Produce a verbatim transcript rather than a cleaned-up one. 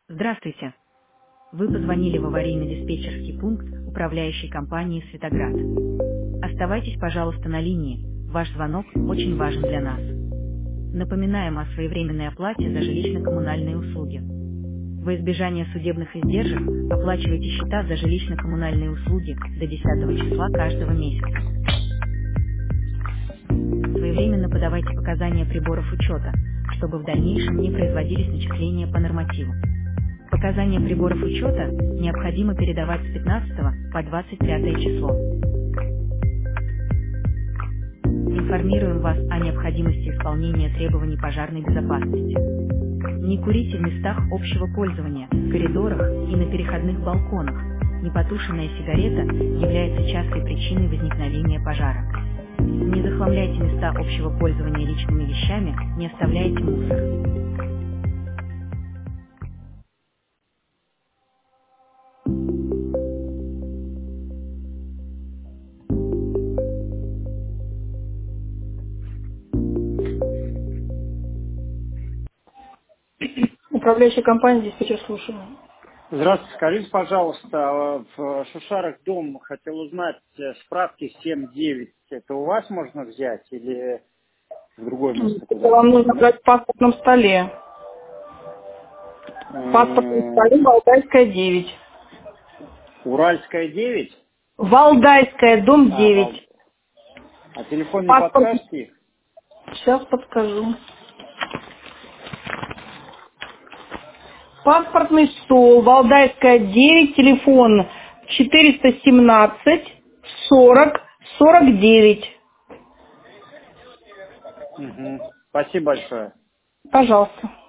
Здравствуйте. Вы позвонили в аварийно-диспетчерский пункт управляющей компании «Светоград». Оставайтесь, пожалуйста, на линии. Ваш звонок очень важен для нас. Напоминаем о своевременной оплате за жилищно-коммунальные услуги. Во избежание судебных издержек оплачивайте счета за жилищно-коммунальные услуги до десятого числа каждого месяца. Своевременно подавайте показания приборов учета, чтобы в дальнейшем не производились начисления по нормативу. Показания приборов учета необходимо передавать с пятнадцатого по двадцать пятое число. Информируем вас о необходимости исполнения требований пожарной безопасности. Не курите в местах общего пользования, в коридорах и на переходных балконах. Непотушенная сигарета является частой причиной возникновения пожара. Не захламляйте места общего пользования личными вещами, не оставляйте мусор. Управляющая компания, диспетчер, слушаю. Здравствуйте, скажите, пожалуйста, в Шушарах дом хотел узнать справки семь девять. Это у вас можно взять или в другое место Это вам куда-нибудь? нужно брать в паспортном столе. В паспортном столе Валдайская девять. Уральская девять? Валдайская, дом А, Вал- девять. а телефон не Паспорт. подскажете? Сейчас подскажу. Паспортный стол, Валдайская девять, телефон четыреста семнадцать сорок сорок девять. Угу. Спасибо большое. Пожалуйста.